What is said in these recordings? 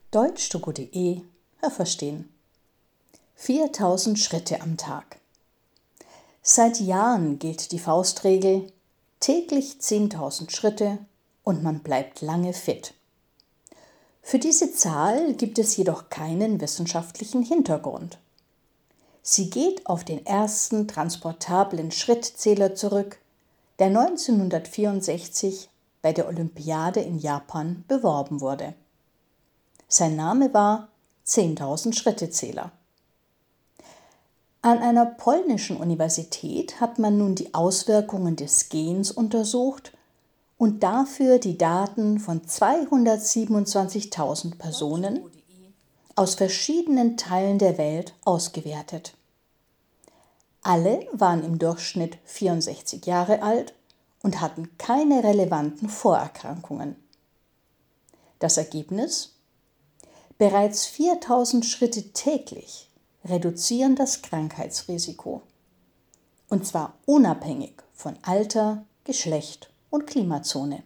Deutschtogo.de Hörverstehen. 4000 Schritte am Tag. Seit Jahren gilt die Faustregel: täglich 10.000 Schritte und man bleibt lange fit. Für diese Zahl gibt es jedoch keinen wissenschaftlichen Hintergrund. Sie geht auf den ersten transportablen Schrittzähler zurück, der 1964 bei der Olympiade in Japan beworben wurde. Sein Name war 10.000 Schrittezähler. An einer polnischen Universität hat man nun die Auswirkungen des Gens untersucht und dafür die Daten von 227.000 Personen aus verschiedenen Teilen der Welt ausgewertet. Alle waren im Durchschnitt 64 Jahre alt und hatten keine relevanten Vorerkrankungen. Das Ergebnis? Bereits 4.000 Schritte täglich reduzieren das Krankheitsrisiko. Und zwar unabhängig von Alter, Geschlecht und Klimazone.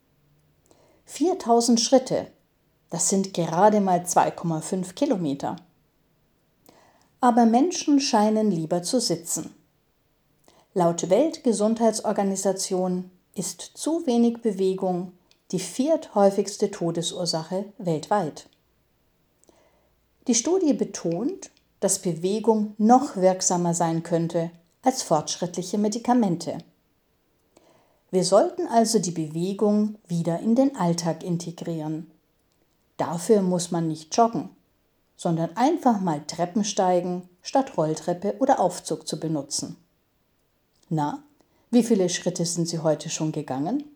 4.000 Schritte, das sind gerade mal 2,5 Kilometer. Aber Menschen scheinen lieber zu sitzen. Laut Weltgesundheitsorganisation ist zu wenig Bewegung die vierthäufigste Todesursache weltweit. Die Studie betont, dass Bewegung noch wirksamer sein könnte als fortschrittliche Medikamente. Wir sollten also die Bewegung wieder in den Alltag integrieren. Dafür muss man nicht joggen, sondern einfach mal Treppen steigen, statt Rolltreppe oder Aufzug zu benutzen. Na, wie viele Schritte sind Sie heute schon gegangen?